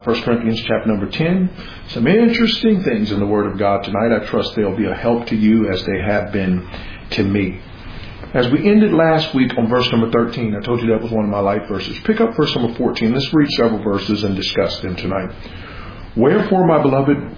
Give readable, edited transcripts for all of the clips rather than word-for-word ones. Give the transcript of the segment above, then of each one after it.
1 Corinthians chapter number 10. Some interesting things in the Word of God tonight. I trust they'll be a help to you as they have been to me. As we ended last week on verse number 13, I told you that was one of my life verses. Pick up verse number 14. Let's read several verses and discuss them tonight. Wherefore, my beloved,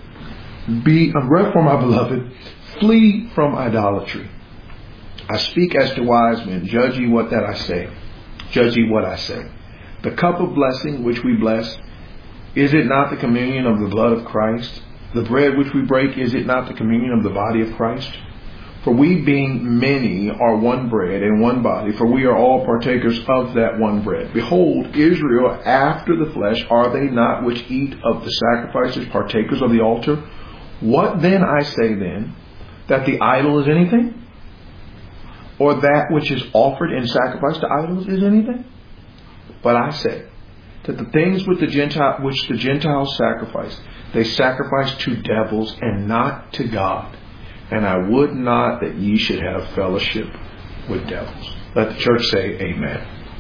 flee from idolatry. I speak as to wise men. Judge ye what that I say. Judge ye what I say. The cup of blessing which we bless, is it not the communion of the blood of Christ? The bread which we break, is it not the communion of the body of Christ? For we being many are one bread and one body, for we are all partakers of that one bread. Behold, Israel after the flesh, are they not which eat of the sacrifices, partakers of the altar? What then I say then, that the idol is anything? Or that which is offered in sacrifice to idols is anything? But I say, that the things which the Gentiles sacrifice, they sacrifice to devils and not to God. And I would not that ye should have fellowship with devils. Let the church say amen.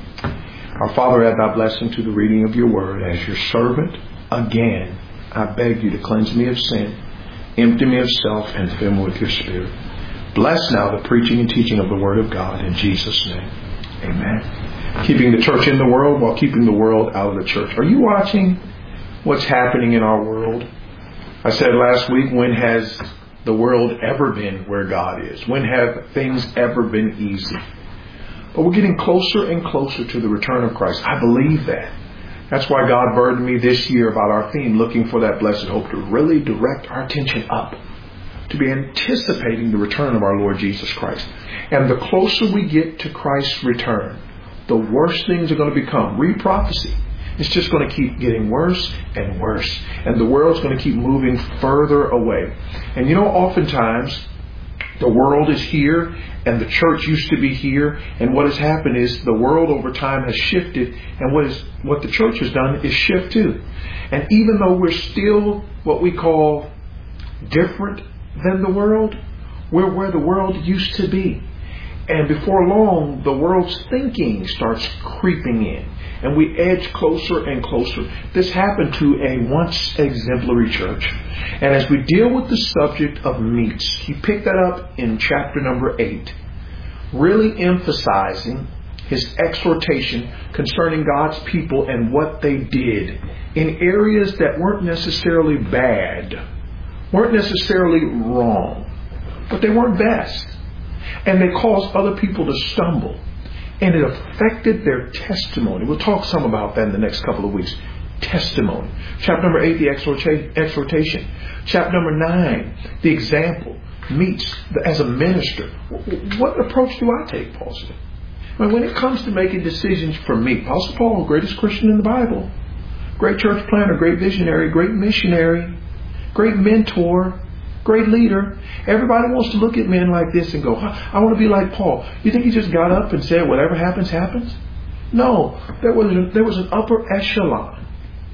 Our Father, add thy blessing to the reading of your word. As your servant, again, I beg you to cleanse me of sin, empty me of self, and fill me with your spirit. Bless now the preaching and teaching of the word of God in Jesus' name. Amen. Keeping the church in the world while keeping the world out of the church. Are you watching what's happening in our world? I said last week, when has the world ever been where God is? When have things ever been easy? But we're getting closer and closer to the return of Christ. I believe that. That's why God burdened me this year about our theme, looking for that blessed hope, to really direct our attention up, to be anticipating the return of our Lord Jesus Christ. And the closer we get to Christ's return, the worse things are going to become. Read prophecy. It's just going to keep getting worse and worse. And the world's going to keep moving further away. And you know, oftentimes, the world is here and the church used to be here. And what has happened is the world over time has shifted. And what the church has done is shift too. And even though we're still what we call different than the world, we're where the world used to be. And before long, the world's thinking starts creeping in. And we edge closer and closer. This happened to a once exemplary church. And as we deal with the subject of meats, he picked that up in chapter number 8. Really emphasizing his exhortation concerning God's people and what they did in areas that weren't necessarily bad, weren't necessarily wrong, but they weren't best. And they caused other people to stumble. And it affected their testimony. We'll talk some about that in the next couple of weeks. Testimony. Chapter number 8, the exhortation. Chapter number 9, the example. Meets as a minister. What approach do I take, Paul said? When it comes to making decisions for me, Apostle Paul, the greatest Christian in the Bible, great church planner, great visionary, great missionary, great mentor, great leader. Everybody wants to look at men like this and go, I want to be like Paul. You think he just got up and said, whatever happens, happens? No. There was an upper echelon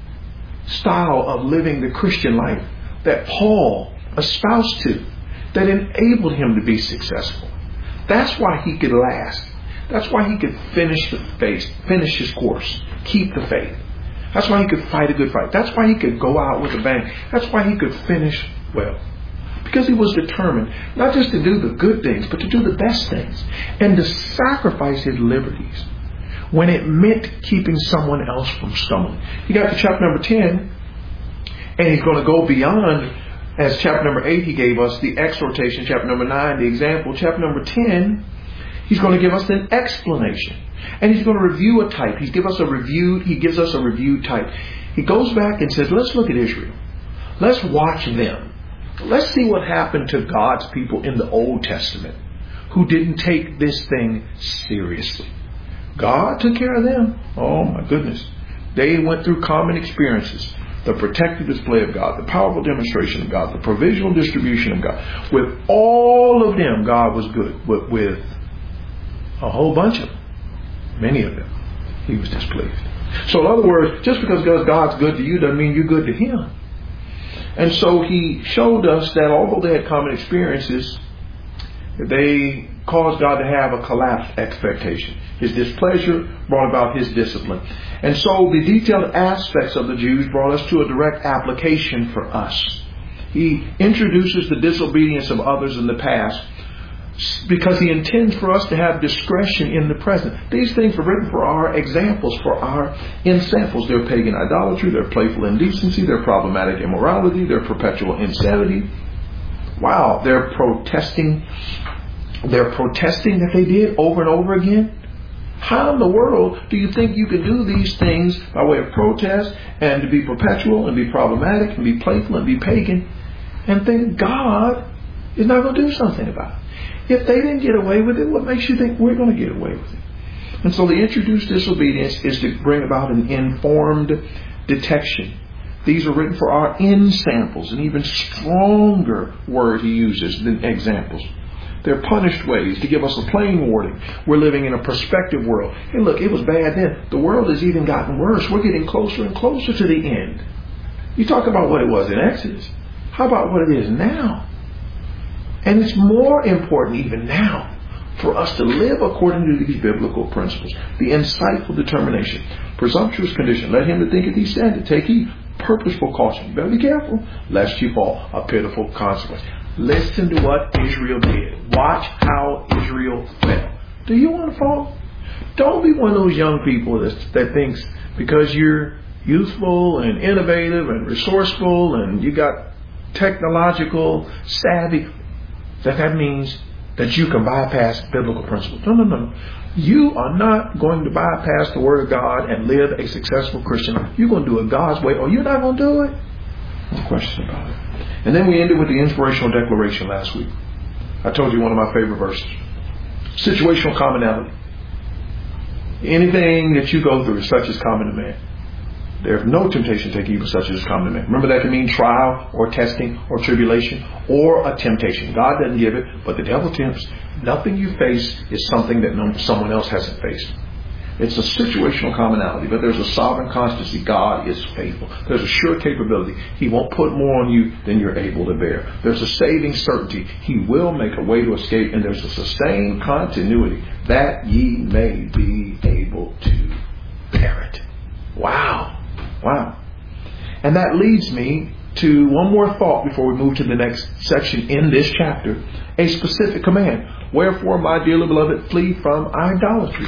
style of living the Christian life that Paul espoused to, that enabled him to be successful. That's why he could last. That's why he could finish his course, keep the faith. That's why he could fight a good fight. That's why he could go out with a bang. That's why he could finish well. Because he was determined not just to do the good things, but to do the best things. And to sacrifice his liberties when it meant keeping someone else from stumbling. He got to chapter number 10, and he's going to go beyond. As chapter number 8, he gave us the exhortation. Chapter number 9, the example. Chapter number 10, he's going to give us an explanation. And he's going to review a type. He gives us a reviewed type. He goes back and says, let's look at Israel. Let's watch them. Let's see what happened to God's people in the Old Testament who didn't take this thing seriously. God took care of them. Oh my goodness. They went through common experiences. The protective display of God, the powerful demonstration of God, the provisional distribution of God. With all of them, God was good. But with a whole bunch of them, many of them, he was displeased. So in other words, just because God's good to you doesn't mean you're good to him. And so he showed us that although they had common experiences, They caused God to have a collapsed expectation. His displeasure brought about His discipline. And so the detailed aspects of the Jews brought us to a direct application for us. He introduces the disobedience of others in the past because He intends for us to have discretion in the present. These things are written for our examples, for our ensamples. They're pagan idolatry, they're playful indecency, they're problematic immorality, they're perpetual insanity. Wow, they're protesting that they did over and over again. How in the world do you think you can do these things by way of protest and to be perpetual and be problematic and be playful and be pagan and think God is not going to do something about it? If they didn't get away with it, what makes you think we're going to get away with it? And so the introduced disobedience is to bring about an informed detection. These are written for our ensamples, an even stronger word he uses than examples. They're punished ways to give us a plain warning. We're living in a prospective world. Hey, look, it was bad then. The world has even gotten worse. We're getting closer and closer to the end. You talk about what it was in Exodus. How about what it is now? And it's more important even now for us to live according to these biblical principles. The insightful determination. Presumptuous condition. Let him that thinketh he standeth take heed. Purposeful caution. You better be careful lest you fall. A pitiful consequence. Listen to what Israel did. Watch how Israel fell. Do you want to fall? Don't be one of those young people that thinks because you're youthful and innovative and resourceful and you got technological savvy, that means that you can bypass biblical principles. No. You are not going to bypass the Word of God and live a successful Christian life. You're going to do it God's way or you're not going to do it. No question about it. And then we ended with the inspirational declaration last week. I told you one of my favorite verses. Situational commonality. Anything that you go through is such as common to man. There's no temptation to take evil such as is common to man. Remember that can mean trial or testing or tribulation or a temptation. God doesn't give it, but the devil tempts. Nothing you face is something that someone else hasn't faced. It's a situational commonality, but there's a sovereign constancy. God is faithful. There's a sure capability. He won't put more on you than you're able to bear. There's a saving certainty. He will make a way to escape, and there's a sustained continuity that ye may be able to bear it. Wow. And that leads me to one more thought before we move to the next section in this chapter. A specific command. Wherefore, my dearly beloved, flee from idolatry.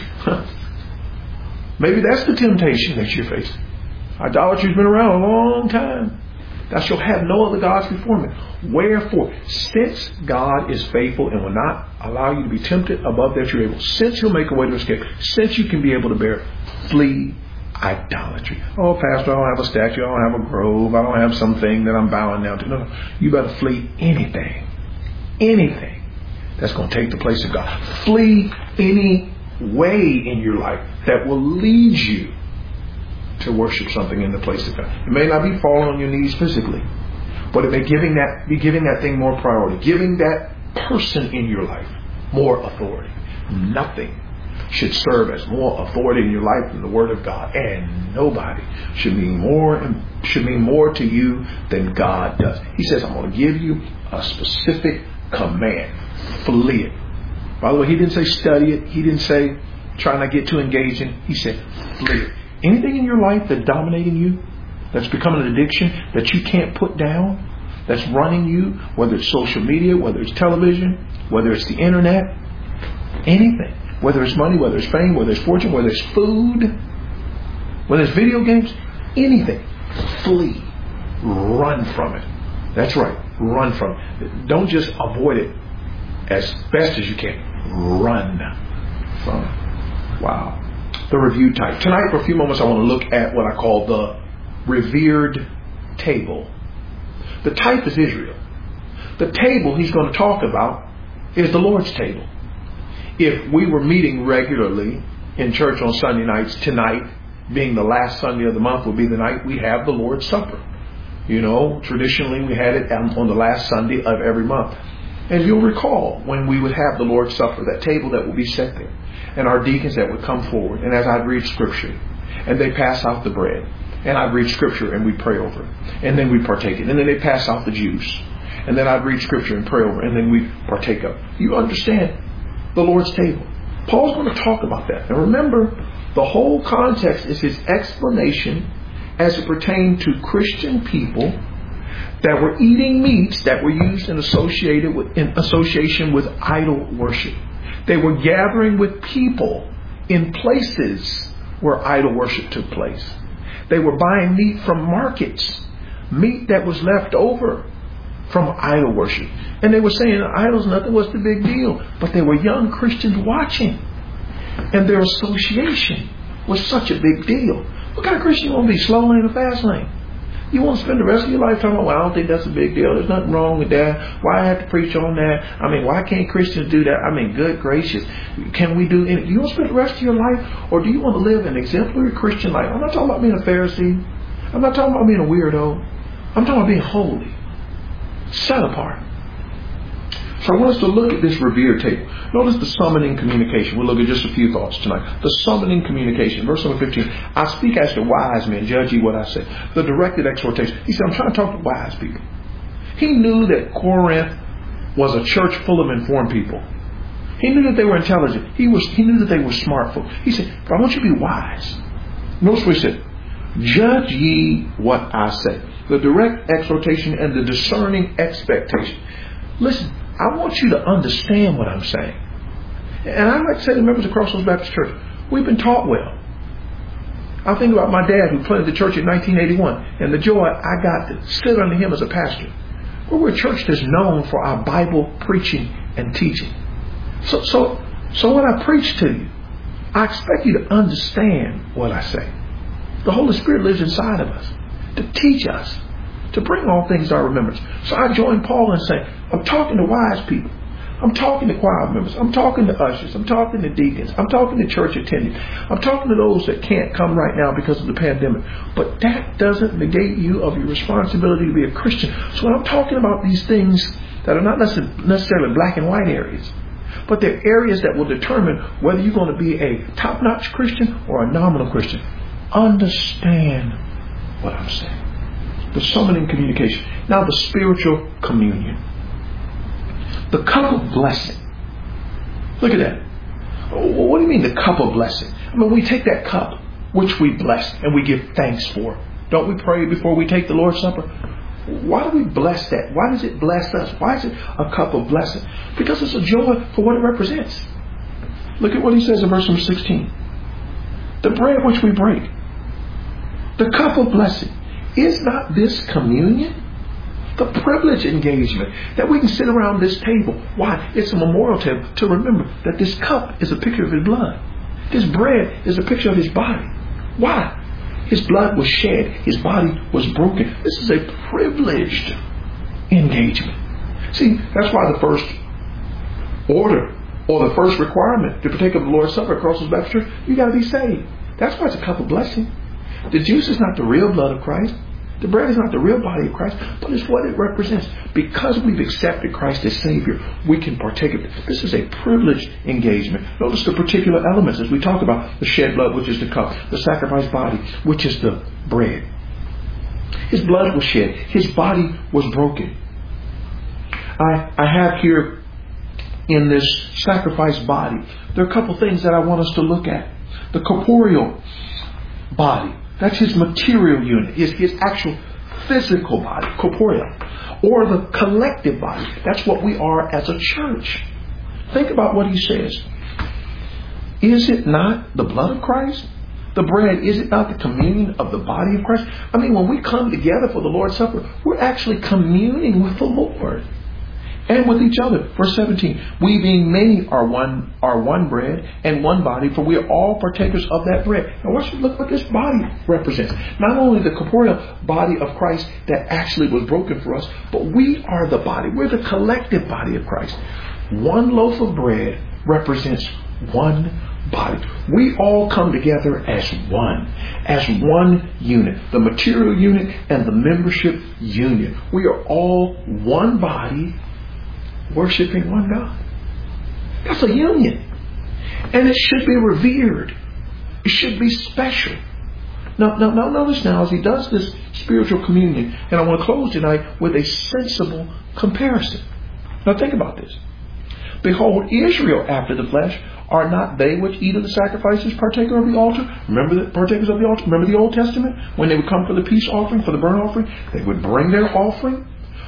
Maybe that's the temptation that you're facing. Idolatry's been around a long time. Thou shalt have no other gods before me. Wherefore, since God is faithful and will not allow you to be tempted above that you're able, since He'll make a way to escape, since you can be able to bear it, flee idolatry. Oh, Pastor, I don't have a statue. I don't have a grove. I don't have something that I'm bowing down to. No. You better flee anything that's going to take the place of God. Flee any way in your life that will lead you to worship something in the place of God. It may not be falling on your knees physically, but it may be giving that thing more priority, giving that person in your life more authority. Nothing should serve as more authority in your life than the Word of God, and nobody should mean more to you than God does. He says, I'm going to give you a specific command. Flee it. By the way, He didn't say study it. He didn't say try not to get too engaging. He said flee it. Anything in your life that's dominating you, that's becoming an addiction that you can't put down, that's running you, whether it's social media, whether it's television, whether it's the internet, anything. Whether it's money, whether it's fame, whether it's fortune, whether it's food, whether it's video games, anything. Flee. Run from it. That's right. Run from it. Don't just avoid it as best as you can. Run from it. Wow. The review type. Tonight, for a few moments, I want to look at what I call the revered table. The type is Israel. The table he's going to talk about is the Lord's table. If we were meeting regularly in church on Sunday nights, tonight, being the last Sunday of the month, will be the night we have the Lord's Supper. You know, traditionally we had it on the last Sunday of every month. And you'll recall when we would have the Lord's Supper, that table that would be set there, and our deacons that would come forward, and as I'd read Scripture, and they pass out the bread, and I'd read Scripture and we'd pray over it, and then we'd partake it, and then they'd pass out the juice. And then I'd read scripture and pray over, and then we partake of. You understand the Lord's table. Paul's going to talk about that. And remember, the whole context is his explanation as it pertained to Christian people that were eating meats that were used in association with idol worship. They were gathering with people in places where idol worship took place. They were buying meat from markets, meat that was left over from idol worship. And they were saying idols, nothing was the big deal. But they were young Christians watching. And their association was such a big deal. What kind of Christian you want to be? Slow lane or fast lane? You want to spend the rest of your life talking about, well, I don't think that's a big deal. There's nothing wrong with that. Why I have to preach on that? I mean, why can't Christians do that? I mean, good gracious. Can we do anything? Do you want to spend the rest of your life? Or do you want to live an exemplary Christian life? I'm not talking about being a Pharisee. I'm not talking about being a weirdo. I'm talking about being holy. Set apart. So I want us to look at this revered table. Notice the summoning communication. We'll look at just a few thoughts tonight. The summoning communication. Verse number 15. I speak as to wise men. Judge ye what I say. The directed exhortation. He said, I'm trying to talk to wise people. He knew that Corinth was a church full of informed people. He knew that they were intelligent. He knew that they were smart folk. He said, but I want you to be wise. Notice what he said. Judge ye what I say. The direct exhortation and the discerning expectation. Listen. I want you to understand what I'm saying. And I like to say to members of Crossroads Baptist Church, we've been taught well. I think about my dad who planted the church in 1981 and the joy I got to sit under him as a pastor. We're a church that's known for our Bible preaching and teaching. So when I preach to you, I expect you to understand what I say. The Holy Spirit lives inside of us to teach us, to bring all things to our remembrance. So I join Paul in saying, I'm talking to wise people. I'm talking to choir members. I'm talking to ushers. I'm talking to deacons. I'm talking to church attendants. I'm talking to those that can't come right now because of the pandemic. But that doesn't negate you of your responsibility to be a Christian. So when I'm talking about these things that are not necessarily black and white areas, but they're areas that will determine whether you're going to be a top-notch Christian or a nominal Christian, understand what I'm saying. The summoning communication. Now the spiritual communion. The cup of blessing. Look at that. What do you mean the cup of blessing? I mean, we take that cup, which we bless and we give thanks for. Don't we pray before we take the Lord's Supper? Why do we bless that? Why does it bless us? Why is it a cup of blessing? Because it's a joy for what it represents. Look at what he says in verse number 16. The bread which we break. The cup of blessing. Is not this communion? The privileged engagement that we can sit around this table. Why? It's a memorial table to remember that this cup is a picture of his blood. This bread is a picture of his body. Why? His blood was shed. His body was broken. This is a privileged engagement. See, that's why the first order or the first requirement to partake of the Lord's Supper at Crossroads Baptist Church, you got to be saved. That's why it's a cup of blessing. The juice is not the real blood of Christ. The bread is not the real body of Christ, but it's what it represents. Because we've accepted Christ as Savior, we can partake of it. This is a privileged engagement. Notice the particular elements as we talk about the shed blood, which is the cup, the sacrificed body, which is the bread. His blood was shed. His body was broken. I have here in this sacrificed body, there are a couple things that I want us to look at. The corporeal body. That's his material unit, his actual physical body, corporeal. Or the collective body. That's what we are as a church. Think about what he says. Is it not the blood of Christ? The bread, is it not the communion of the body of Christ? I mean, when we come together for the Lord's Supper, we're actually communing with the Lord. And with each other. Verse 17. We being many are one bread and one body, for we are all partakers of that bread. Now look what this body represents. Not only the corporeal body of Christ that actually was broken for us, but we are the body. We're the collective body of Christ. One loaf of bread represents one body. We all come together as one unit. The material unit and the membership unit. We are all one body, worshiping one God. That's a union. And it should be revered. It should be special. Now, notice now as he does this spiritual communion, and I want to close tonight with a sensible comparison. Now think about this. Behold, Israel after the flesh, are not they which eat of the sacrifices partaker of the altar? Remember the partakers of the altar? Remember the Old Testament? When they would come for the peace offering, for the burnt offering, they would bring their offering.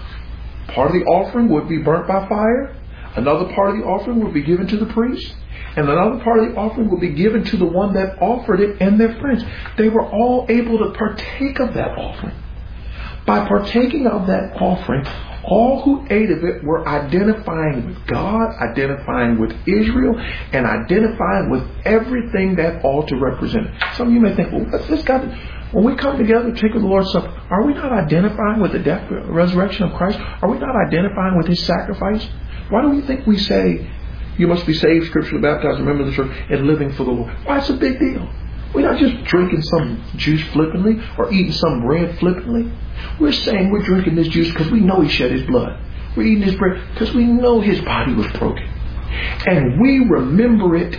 Part of the offering would be burnt by fire. Another part of the offering would be given to the priest. And another part of the offering would be given to the one that offered it and their friends. They were all able to partake of that offering. By partaking of that offering, all who ate of it were identifying with God, identifying with Israel, and identifying with everything that altar represented. Some of you may think, well, this got to, when we come together to take the Lord's Supper, are we not identifying with the death and resurrection of Christ? Are we not identifying with His sacrifice? Why do we think we say, you must be saved, scripturally baptized, remember the church, and living for the Lord? Why, it's a big deal. We're not just drinking some juice flippantly or eating some bread flippantly. We're saying we're drinking this juice because we know He shed His blood. We're eating His bread because we know His body was broken. And we remember it,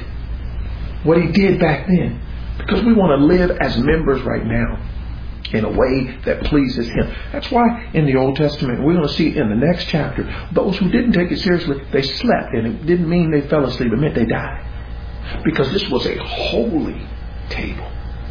what He did back then, because we want to live as members right now in a way that pleases Him. That's why in the Old Testament, we're going to see in the next chapter, those who didn't take it seriously, they slept. And it didn't mean they fell asleep. It meant they died. Because this was a holy table.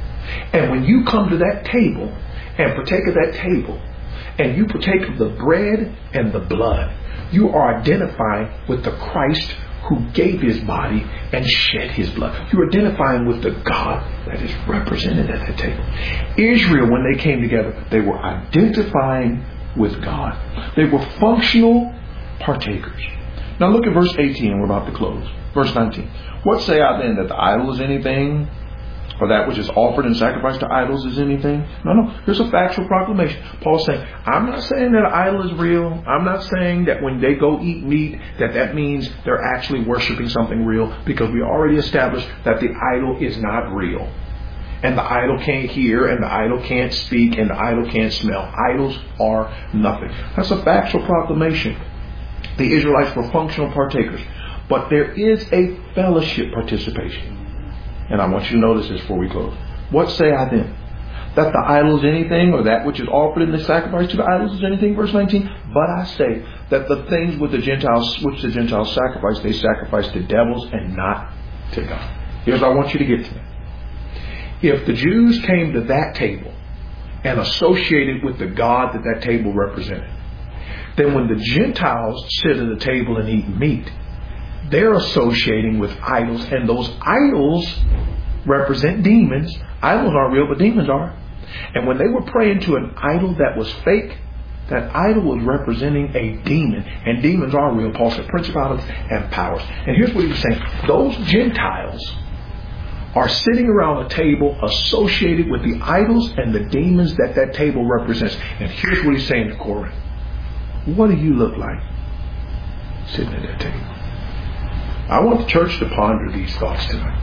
And when you come to that table and partake of that table, and you partake of the bread and the blood, you are identifying with the Christ who gave His body and shed His blood. You're identifying with the God that is represented at that table. Israel, when they came together, they were identifying with God. They were functional partakers. Now look at verse 18, and we're about to close. Verse 19. What say I then, that the idol is anything, or that which is offered in sacrifice to idols is anything? No. There's a factual proclamation. Paul's saying, I'm not saying that an idol is real. I'm not saying that when they go eat meat, that means they're actually worshiping something real, because we already established that the idol is not real. And the idol can't hear, and the idol can't speak, and the idol can't smell. Idols are nothing. That's a factual proclamation. The Israelites were functional partakers. But there is a fellowship participation. And I want you to notice this before we close. What say I then? That the idol is anything, or that which is offered in the sacrifice to the idols is anything? Verse 19. But I say that the things which the Gentiles sacrifice, they sacrifice to devils and not to God. Here's what I want you to get to. If the Jews came to that table and associated with the God that table represented, then when the Gentiles sit at the table and eat meat, they're associating with idols, and those idols represent demons. Idols aren't real, but demons are. And when they were praying to an idol that was fake, that idol was representing a demon. And demons are real. Paul said principalities and powers. And here's what he was saying. Those Gentiles are sitting around a table associated with the idols and the demons that table represents. And here's what he's saying to Corinth. What do you look like sitting at that table? I want the church to ponder these thoughts tonight.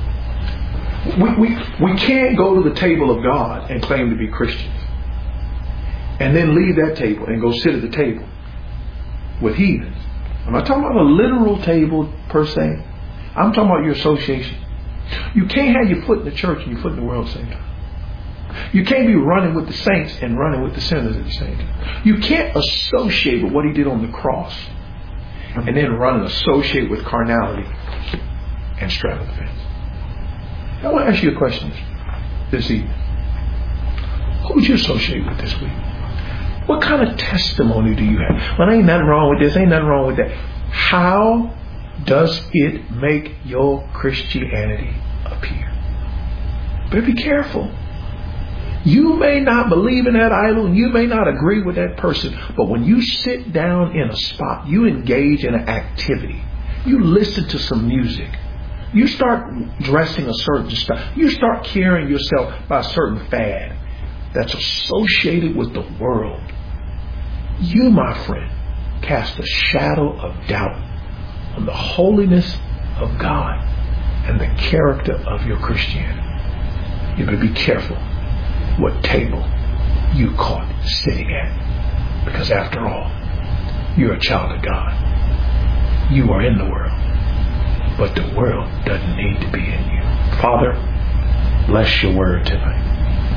We can't go to the table of God and claim to be Christians and then leave that table and go sit at the table with heathens. I'm not talking about a literal table per se. I'm talking about your association. You can't have your foot in the church and your foot in the world at the same time. You can't be running with the saints and running with the sinners at the same time. You can't associate with what He did on the cross and then run and associate with carnality and straddle the fence. I want to ask you a question this evening. Who would you associate with this week? What kind of testimony do you have? Well, ain't nothing wrong with this, ain't nothing wrong with that. How does it make your Christianity appear? But be careful. You may not believe in that idol, and you may not agree with that person, but when you sit down in a spot, you engage in an activity, you listen to some music, you start dressing a certain style, you start carrying yourself by a certain fad that's associated with the world, you, my friend, cast a shadow of doubt on the holiness of God and the character of your Christianity. You better be careful what table you caught sitting at. Because after all, you're a child of God. You are in the world, but the world doesn't need to be in you. Father, bless your word tonight.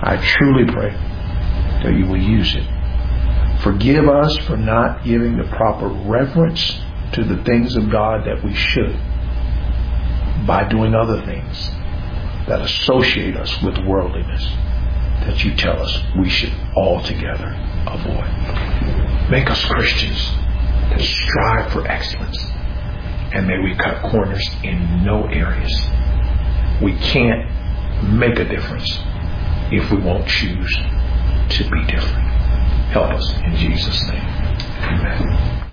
I truly pray that you will use it. Forgive us for not giving the proper reverence to the things of God that we should by doing other things that associate us with worldliness that you tell us we should altogether avoid. Make us Christians that strive for excellence, and may we cut corners in no areas. We can't make a difference if we won't choose to be different. Help us in Jesus' name. Amen.